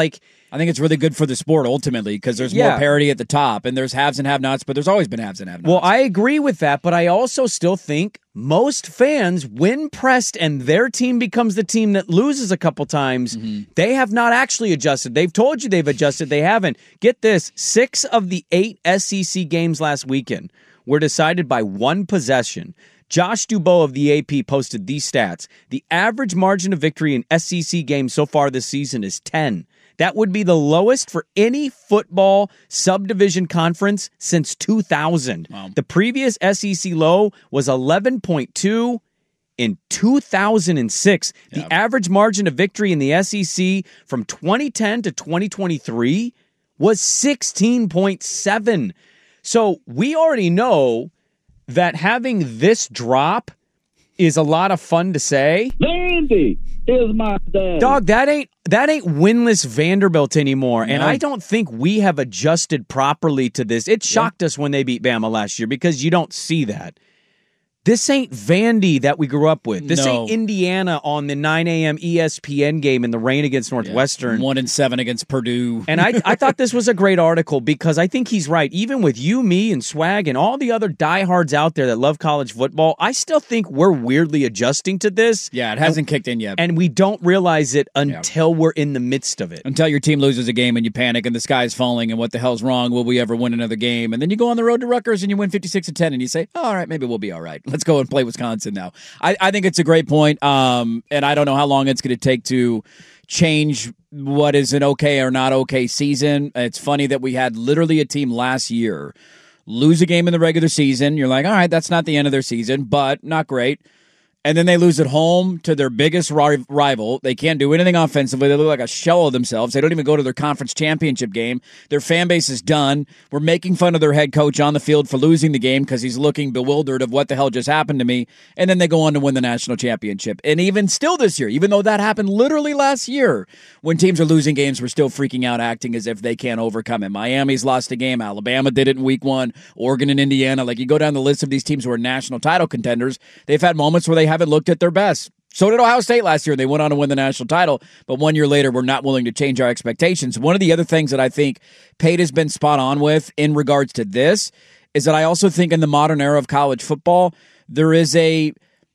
I think it's really good for the sport ultimately because there's Yeah. more parity at the top, and there's haves and have-nots, but there's always been haves and have-nots. Well, I agree with that, but I also still think most fans, when pressed and their team becomes the team that loses a couple times, Mm-hmm. they have not actually adjusted. They've told you they've adjusted. They haven't. Get this, six of the eight S E C games last weekend were decided by one possession. Josh Dubois of the A P posted these stats. The average margin of victory in S E C games so far this season is ten. That would be the lowest for any football subdivision conference since two thousand. Wow. The previous S E C low was eleven point two in two thousand six. Yep. The average margin of victory in the S E C from twenty ten to twenty twenty-three was sixteen point seven. So we already know that having this drop is a lot of fun to say. Vandy is my dad. Dog, that ain't that ain't winless Vanderbilt anymore. And No. I don't think we have adjusted properly to this. It shocked yeah. us when they beat Bama last year because you don't see that. This ain't Vandy that we grew up with. This No. ain't Indiana on the nine a.m. E S P N game in the rain against Northwestern. Yeah. One and seven against Purdue. And I, I thought this was a great article because I think he's right. Even with you, me, and Swag and all the other diehards out there that love college football, I still think we're weirdly adjusting to this. Yeah, it hasn't and, kicked in yet. And we don't realize it until yeah. we're in the midst of it. Until your team loses a game and you panic and the sky's falling and what the hell's wrong? Will we ever win another game? And then you go on the road to Rutgers and you win fifty-six to ten and you say, oh, all right, maybe we'll be all right. Let's go and play Wisconsin now. I, I think it's a great point, um, and I don't know how long it's going to take to change what is an okay or not okay season. It's funny that we had literally a team last year lose a game in the regular season. You're like, all right, that's not the end of their season, but not great. And then they lose at home to their biggest ri- rival. They can't do anything offensively. They look like a shell of themselves. They don't even go to their conference championship game. Their fan base is done. We're making fun of their head coach on the field for losing the game because he's looking bewildered of what the hell just happened to me. And then they go on to win the national championship. And even still this year, even though that happened literally last year, when teams are losing games, we're still freaking out, acting as if they can't overcome it. Miami's lost a game. Alabama did it in week one. Oregon and Indiana. Like, you go down the list of these teams who are national title contenders, they've had moments where they haven't looked at their best. So did Ohio State last year. They went on to win the national title, but one year later, we're not willing to change our expectations. One of the other things that I think Pate has been spot on with in regards to this is that I also think in the modern era of college football, there is a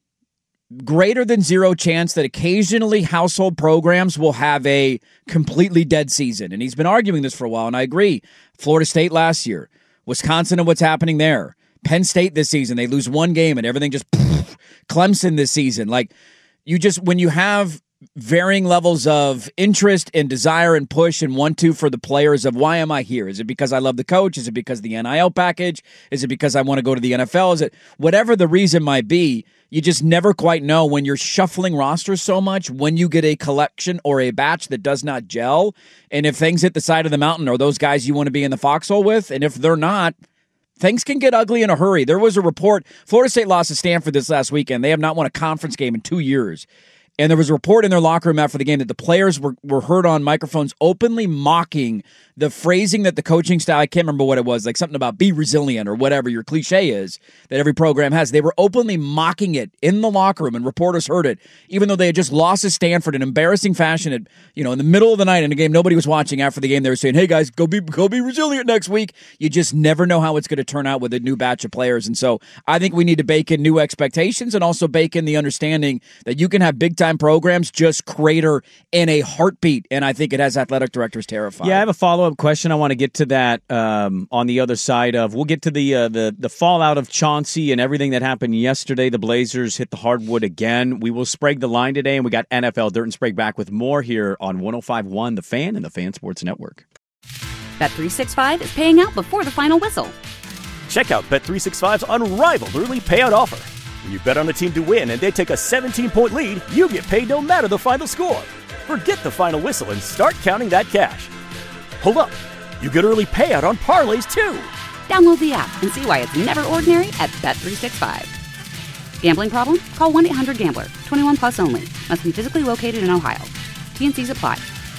greater than zero chance that occasionally household programs will have a completely dead season. And he's been arguing this for a while, and I agree. Florida State last year, Wisconsin and what's happening there. Penn State this season, they lose one game and everything just poof. Clemson this season. Like, you just, when you have varying levels of interest and desire and push and want to for the players of why am I here? Is it because I love the coach? Is it because of the N I L package? Is it because I want to go to the N F L? Is it whatever the reason might be? You just never quite know when you're shuffling rosters so much, when you get a collection or a batch that does not gel. And if things hit the side of the mountain, are those guys you want to be in the foxhole with? And if they're not, things can get ugly in a hurry. There was a report, Florida State lost to Stanford this last weekend. They have not won a conference game in two years. And there was a report in their locker room after the game that the players were, were heard on microphones openly mocking the phrasing that the coaching style, I can't remember what it was, like something about be resilient or whatever your cliche is that every program has. They were openly mocking it in the locker room, and reporters heard it, even though they had just lost to Stanford in embarrassing fashion at, you know, in the middle of the night in a game nobody was watching. After the game, they were saying, hey guys, go be go be resilient next week. You just never know how it's going to turn out with a new batch of players. And so I think we need to bake in new expectations and also bake in the understanding that you can have big time programs just crater in a heartbeat. And I think it has athletic directors terrified. Yeah, I have a follow-up question. I want to get to that um, on the other side of, we'll get to the, uh, the the fallout of Chauncey and everything that happened yesterday. The Blazers hit the hardwood again. We will Sprague the line today, and we got N F L Dirt and Sprague back with more here on one oh five point one The Fan and the Fan Sports Network. Bet three sixty-five is paying out before the final whistle. Check out Bet three sixty-five's unrivaled early payout offer. When you bet on a team to win and they take a seventeen-point lead, you get paid no matter the final score. Forget the final whistle and start counting that cash. Hold up. You get early payout on parlays, too. Download the app and see why it's never ordinary at Bet three sixty-five. Gambling problem? Call one eight hundred gambler. twenty-one plus only. Must be physically located in Ohio. T N Cs apply.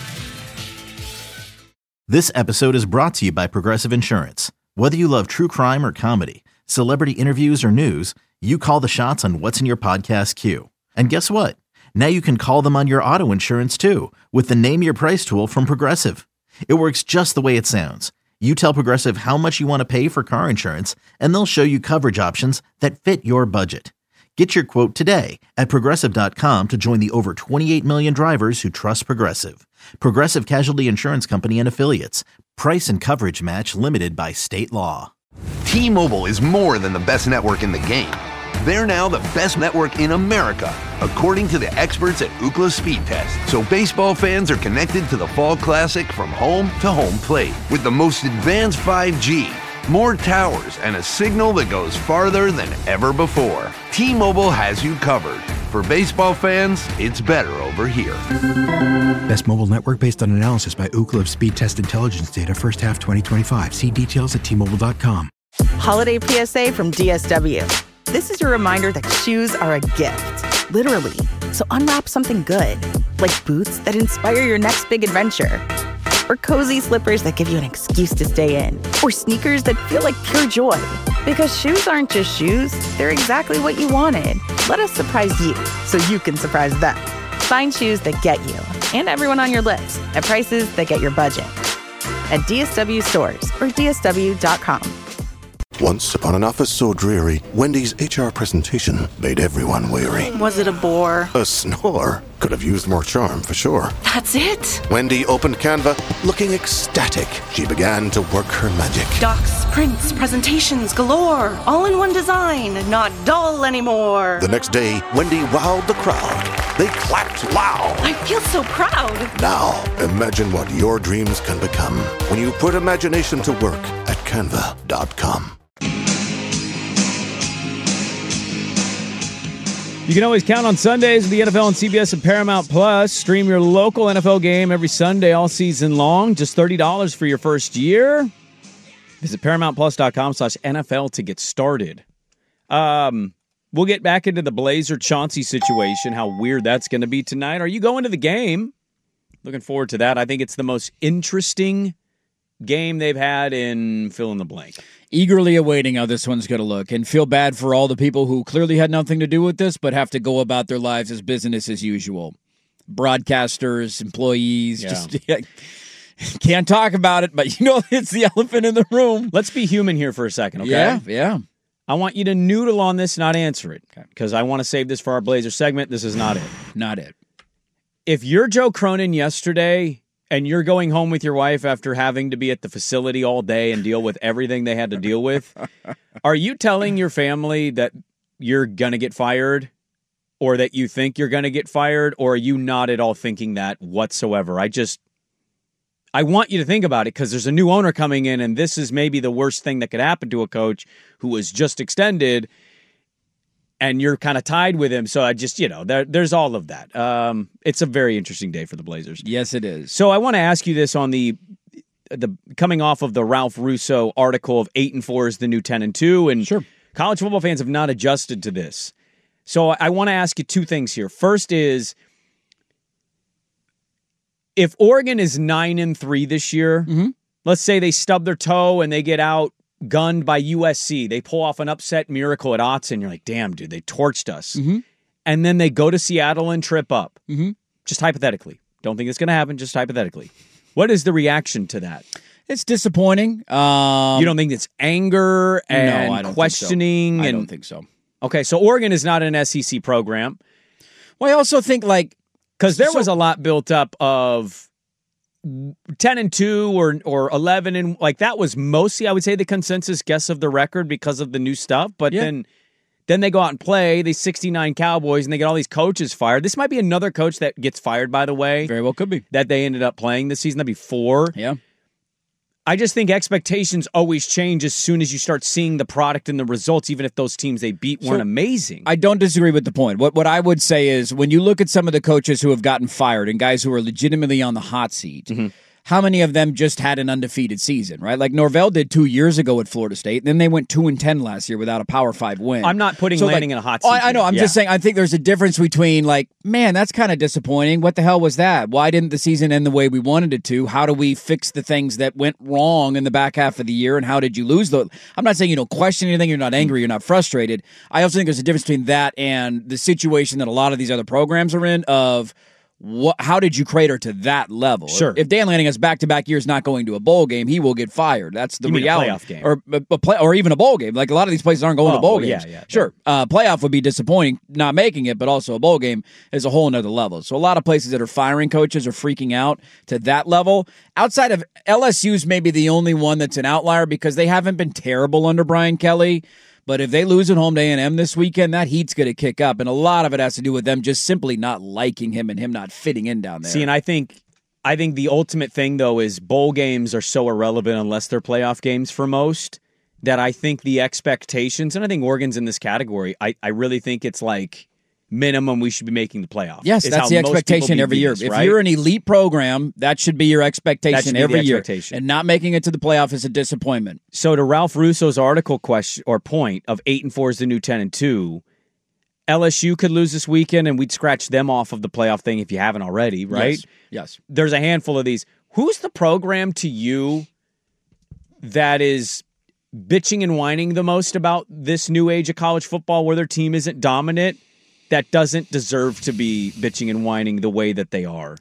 This episode is brought to you by Progressive Insurance. Whether you love true crime or comedy, celebrity interviews or news, you call the shots on what's in your podcast queue. And guess what? Now you can call them on your auto insurance, too, with the Name Your Price tool from Progressive. It works just the way it sounds. You tell Progressive how much you want to pay for car insurance, and they'll show you coverage options that fit your budget. Get your quote today at Progressive dot com to join the over twenty-eight million drivers who trust Progressive. Progressive Casualty Insurance Company and Affiliates. Price and coverage match limited by state law. T-Mobile is more than the best network in the game. They're now the best network in America, according to the experts at Ookla Speed Test. So baseball fans are connected to the Fall Classic from home to home plate with the most advanced five G, more towers, and a signal that goes farther than ever before. T-Mobile has you covered. For baseball fans, it's better over here. Best mobile network based on analysis by Ookla of Speed Test Intelligence data first half twenty twenty-five. See details at T Mobile dot com. Holiday P S A from D S W. This is your reminder that shoes are a gift, literally. So unwrap something good, like boots that inspire your next big adventure, or cozy slippers that give you an excuse to stay in, or sneakers that feel like pure joy. Because shoes aren't just shoes, they're exactly what you wanted. Let us surprise you so you can surprise them. Find shoes that get you and everyone on your list at prices that get your budget. At D S W stores or D S W dot com. Once upon an office so dreary, Wendy's H R presentation made everyone weary. Was it a bore? A snore could have used more charm for sure. That's it? Wendy opened Canva, looking ecstatic. She began to work her magic. Docs, prints, presentations galore, all in one design, not dull anymore. The next day, Wendy wowed the crowd. They clapped loud. I feel so proud. Now, imagine what your dreams can become when you put imagination to work at canva dot com. You can always count on Sundays with the N F L on C B S and Paramount Plus. Stream your local N F L game every Sunday all season long. Just thirty dollars for your first year. Visit Paramount Plus dot com slash N F L to get started. Um, we'll get back into the Blazer-Chauncey situation, how weird that's going to be tonight. Are you going to the game? Looking forward to that. I think it's the most interesting game they've had in fill in the blank. Eagerly awaiting how this one's going to look, and feel bad for all the people who clearly had nothing to do with this but have to go about their lives as business as usual. Broadcasters, employees, Yeah. just yeah, can't talk about it, but you know it's the elephant in the room. Let's be human here for a second, okay? Yeah, yeah. I want you to noodle on this, not answer it, because I want to save this for our Blazer segment. This is not it. Not it. If you're Joe Cronin yesterday and you're going home with your wife after having to be at the facility all day and deal with everything they had to deal with, are you telling your family that you're going to get fired or that you think you're going to get fired, or are you not at all thinking that whatsoever? I just, I want you to think about it because there's a new owner coming in, and this is maybe the worst thing that could happen to a coach who was just extended, and you're kind of tied with him. So I just, you know, there, there's all of that. Um, it's a very interesting day for the Blazers. Yes, it is. So I want to ask you this on the the coming off of the Ralph Russo article of eight and four is the new ten and two, and sure, college football fans have not adjusted to this. So I want to ask you two things here. First is, if Oregon is nine and three this year, mm-hmm. let's say they stub their toe and they get out gunned by U S C. They pull off an upset miracle at Autzen. You're like, damn, dude, they torched us. Mm-hmm. And then they go to Seattle and trip up. Mm-hmm. Just hypothetically. Don't think it's going to happen, just hypothetically. What is the reaction to that? It's disappointing. Um, you don't think it's anger and no, I don't questioning? Think so. I and, don't think so. Okay, so Oregon is not an S E C program. Well, I also think, like... Because there so, was a lot built up of ten and two or or eleven and like that was mostly, I would say, the consensus guess of the record because of the new stuff. But yeah. then then they go out and play the sixty-nine Cowboys and they get all these coaches fired. This might be another coach that gets fired, by the way. Very well could be. That they ended up playing this season. That'd be four. Yeah. I just think expectations always change as soon as you start seeing the product and the results, even if those teams they beat weren't so, amazing. I don't disagree with the point. What what I would say is when you look at some of the coaches who have gotten fired and guys who are legitimately on the hot seat, mm-hmm. how many of them just had an undefeated season, right? Like Norvell did two years ago at Florida State, and then they went two and ten last year without a Power Five win. I'm not putting so landing like, in a hot oh, seat. I, I know. I'm yeah. just saying. I think there's a difference between like, man, that's kind of disappointing. What the hell was that? Why didn't the season end the way we wanted it to? How do we fix the things that went wrong in the back half of the year? And how did you lose those? I'm not saying you don't question anything. You're not angry. You're not frustrated. I also think there's a difference between that and the situation that a lot of these other programs are in of, what, how did you crater to that level? Sure. If Dan Lanning has back-to-back years not going to a bowl game, he will get fired. That's the You mean a reality. playoff game. Or, a, a play, or even a bowl game. Like, a lot of these places aren't going Oh, to bowl well, games. yeah, yeah, sure. Uh, playoff would be disappointing, not making it, but also a bowl game is a whole nother level. So a lot of places that are firing coaches are freaking out to that level. Outside of L S U's maybe the only one that's an outlier because they haven't been terrible under Brian Kelly. But if they lose at home to A and M this weekend, that heat's going to kick up. And a lot of it has to do with them just simply not liking him and him not fitting in down there. See, and I think I think the ultimate thing, though, is bowl games are so irrelevant unless they're playoff games for most that I think the expectations, and I think Oregon's in this category, I, I really think it's like minimum we should be making the playoff. Yes, is that's how the most expectation people every view year. this, If right? you're an elite program, that should be your expectation That should be every the year. expectation. And not making it to the playoff is a disappointment. So to Ralph Russo's article question or point of eight and four is the new ten and two, L S U could lose this weekend and we'd scratch them off of the playoff thing if you haven't already, right? Yes. yes. There's a handful of these. Who's the program to you that is bitching and whining the most about this new age of college football where their team isn't dominant, that doesn't deserve to be bitching and whining the way that they are?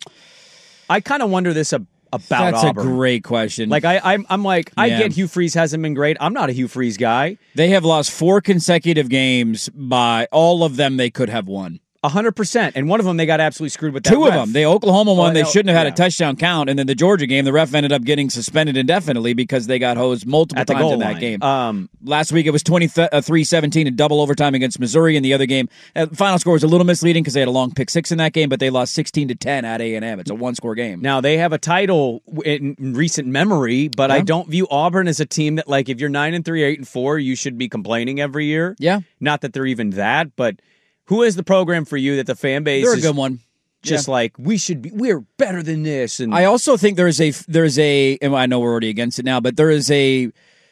I kind of wonder this ab- about That's Auburn. a great question. Like, I, I'm, I'm like, I Yeah. get Hugh Freeze hasn't been great. I'm not a Hugh Freeze guy. They have lost four consecutive games by all of them they could have won. one hundred percent. And one of them, they got absolutely screwed with that Two of ref. them. The Oklahoma one, Oh, they no, shouldn't have had yeah. a touchdown count. And then the Georgia game, the ref ended up getting suspended indefinitely because they got hosed multiple At the times goal in that line. game. Um, Last week, it was twenty-three seventeen in double overtime against Missouri. In the other game, uh, the final score was a little misleading because they had a long pick six in that game, but they lost sixteen to ten at A and M. It's a one-score game. Now, they have a title in in recent memory, but I Yeah. don't view Auburn as a team that, like, if you're nine and three, eight and four, you should be complaining every year. Yeah. Not that they're even that, but who is the program for you that the fan base They're a is good one. just Yeah. like, we should be, we're better than this? And I also think there's a there's a and I know we're already against it now, but there is a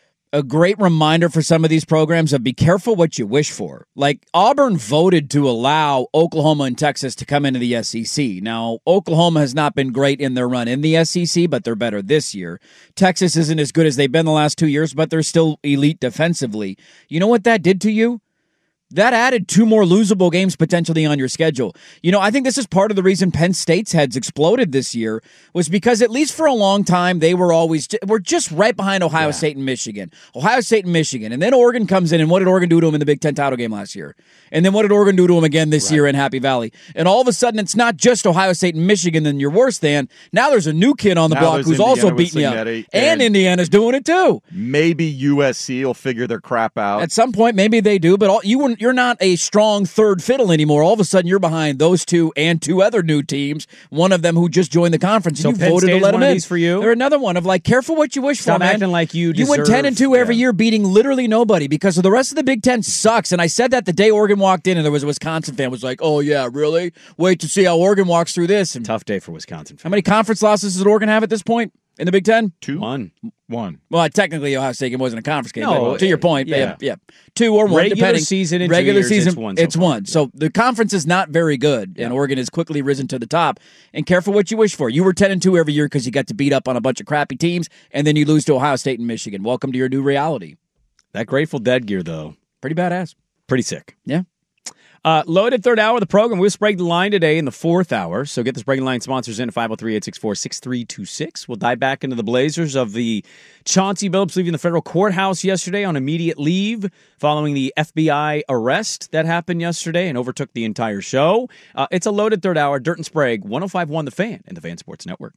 a great reminder for some of these programs of be careful what you wish for. Like Auburn voted to allow Oklahoma and Texas to come into the S E C. Now, Oklahoma has not been great in their run in the S E C, but they're better this year. Texas isn't as good as they've been the last two years, but they're still elite defensively. You know what that did to you? That added two more losable games potentially on your schedule. You know, I think this is part of the reason Penn State's heads exploded this year was because at least for a long time, they were always, were just right behind Ohio yeah. State and Michigan. Ohio State and Michigan. And then Oregon comes in, and what did Oregon do to them in the Big Ten title game last year? And then what did Oregon do to them again this right. year in Happy Valley? And all of a sudden, it's not just Ohio State and Michigan that you're worse than. Now there's a new kid on the now block who's Indiana also beating you up. And, and Indiana's doing it too. Maybe U S C will figure their crap out. At some point, maybe they do, but all, you wouldn't, you're not a strong third fiddle anymore. All of a sudden, you're behind those two and two other new teams. One of them who just joined the conference. So and you Penn voted State to let is one them of in. these for you? They're another one of like, careful what you wish Stop for, man. acting like you You went deserve- ten and two every yeah. year, beating literally nobody because of the rest of the Big Ten sucks. And I said that the day Oregon walked in, and there was a Wisconsin fan was like, "Oh yeah, really? Wait to see how Oregon walks through this." And tough day for Wisconsin fans. How many conference losses does Oregon have at this point in the Big Ten? Two, one, one. Well, technically, Ohio State game wasn't a conference game. No, but to your point, yeah. yeah, yeah, two or one, Regular depending. season and regular two years, season, it's one so it's far. one. So the conference is not very good, and Oregon has quickly risen to the top. And careful what you wish for. You were ten and two every year because you got to beat up on a bunch of crappy teams, and then you lose to Ohio State and Michigan. Welcome to your new reality. That Grateful Dead gear, though, pretty badass, pretty sick. Yeah. Uh, loaded third hour of the program. We'll break the line today in the fourth hour. So get this breaking line sponsors in at five oh three, eight six four, six three two six. We'll dive back into the Blazers of the Chauncey Billups leaving the federal courthouse yesterday on immediate leave following the F B I arrest that happened yesterday and overtook the entire show. Uh, it's a loaded third hour. Dirt and Sprague, one oh five point one The Fan and the Fan Sports Network.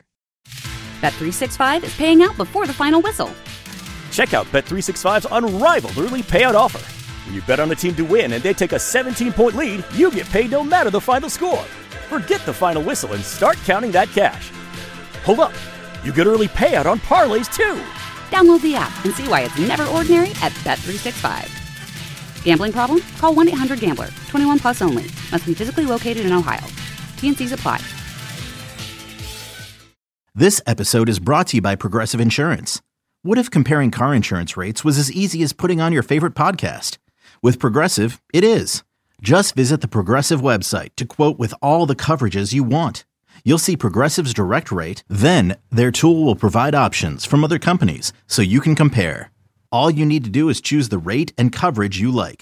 Bet three sixty-five is paying out before the final whistle. Check out Bet three sixty-five's unrivaled early payout offer. When you bet on a team to win and they take a seventeen-point lead, you get paid no matter the final score. Forget the final whistle and start counting that cash. Hold up. You get early payout on parlays, too. Download the app and see why it's never ordinary at Bet three sixty-five. Gambling problem? Call one eight hundred gambler. twenty-one plus only. Must be physically located in Ohio. T N Cs apply. This episode is brought to you by Progressive Insurance. What if comparing car insurance rates was as easy as putting on your favorite podcast? With Progressive, it is. Just visit the Progressive website to quote with all the coverages you want. You'll see Progressive's direct rate, then their tool will provide options from other companies so you can compare. All you need to do is choose the rate and coverage you like.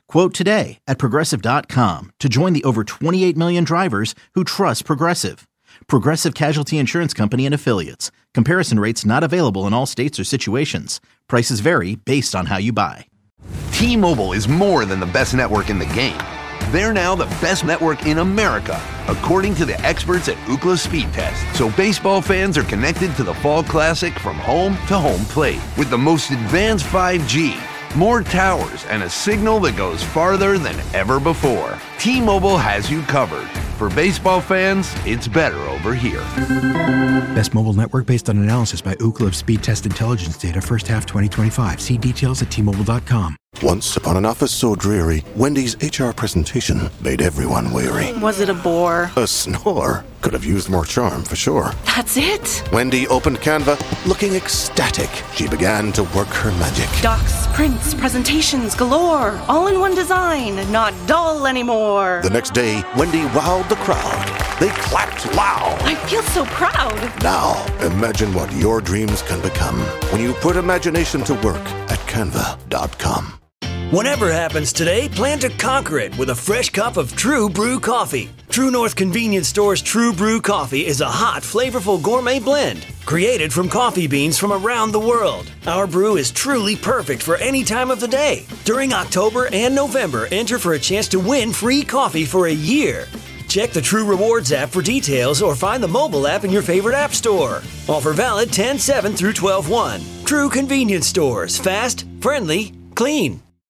Quote today at Progressive dot com to join the over twenty-eight million drivers who trust Progressive. Progressive Casualty Insurance Company and Affiliates. Comparison rates not available in all states or situations. Prices vary based on how you buy. T-Mobile is more than the best network in the game. They're now the best network in America, according to the experts at Ookla Speed Test. So baseball fans are connected to the Fall Classic from home to home plate with the most advanced five G, more towers, and a signal that goes farther than ever before. T-Mobile has you covered. For baseball fans, it's better over here. Best mobile network based on analysis by Ookla of Speed Test Intelligence data first half twenty twenty-five. See details at T Mobile dot com. Once upon an office so dreary, Wendy's H R presentation made everyone weary. Was it a bore? A snore. Could have used more charm, for sure. That's it? Wendy opened Canva, looking ecstatic. She began to work her magic. Docs, prints, presentations galore. All in one design, not dull anymore. The next day, Wendy wowed the crowd. They clapped loud. I feel so proud. Now, imagine what your dreams can become when you put imagination to work at Canva dot com. Whatever happens today, plan to conquer it with a fresh cup of True Brew coffee. True North Convenience Store's True Brew coffee is a hot, flavorful gourmet blend created from coffee beans from around the world. Our brew is truly perfect for any time of the day. During October and November, enter for a chance to win free coffee for a year. Check the True Rewards app for details or find the mobile app in your favorite app store. Offer valid ten seven through twelve one. True Convenience Stores. Fast, friendly, clean.